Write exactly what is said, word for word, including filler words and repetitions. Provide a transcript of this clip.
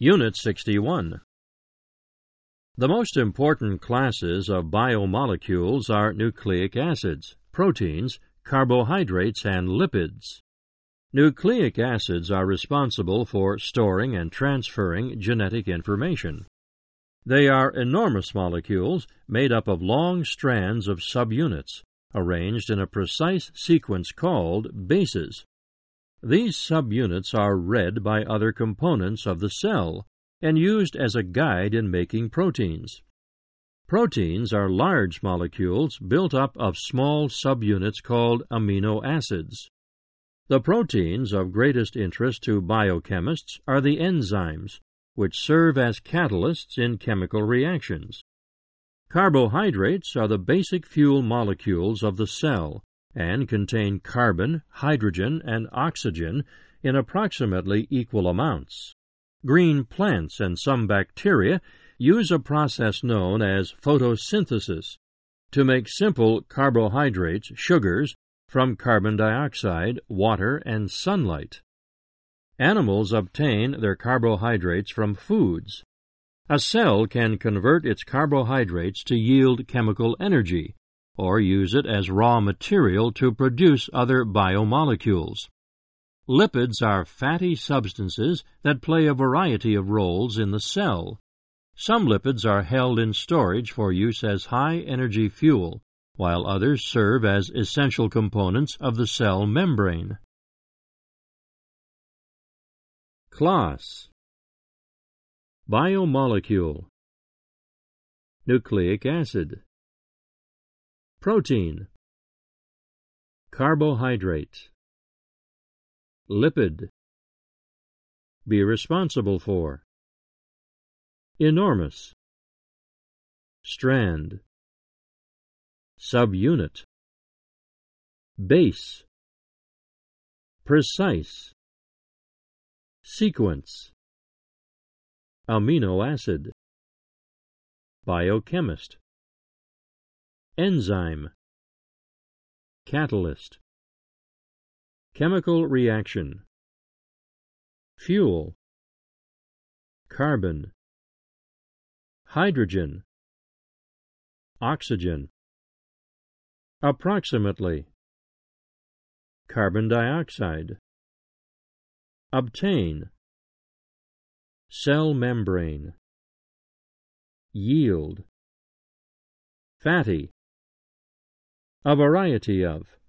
Unit sixty-one. The most important classes of biomolecules are nucleic acids, proteins, carbohydrates, and lipids. Nucleic acids are responsible for storing and transferring genetic information. They are enormous molecules made up of long strands of subunits, arranged in a precise sequence called bases. These subunits are read by other components of the cell and used as a guide in making proteins. Proteins are large molecules built up of small subunits called amino acids. The proteins of greatest interest to biochemists are the enzymes, which serve as catalysts in chemical reactions. Carbohydrates are the basic fuel molecules of the cell and contain carbon, hydrogen, and oxygen in approximately equal amounts. Green plants and some bacteria use a process known as photosynthesis to make simple carbohydrates, sugars, from carbon dioxide, water, and sunlight. Animals obtain their carbohydrates from foods. A cell can convert its carbohydrates to yield chemical energy, or use it as raw material to produce other biomolecules. Lipids are fatty substances that play a variety of roles in the cell. Some lipids are held in storage for use as high-energy fuel, while others serve as essential components of the cell membrane. Class: Biomolecule, Nucleic acid, Protein, Carbohydrate, Lipid. Be responsible for. Enormous, Strand, Subunit, Base, Precise, Sequence, Amino acid, Biochemist, Enzyme, Catalyst, Chemical reaction, Fuel, Carbon, Hydrogen, Oxygen, Approximately, Carbon dioxide, Obtain, Cell membrane, Yield, Fatty, A variety of.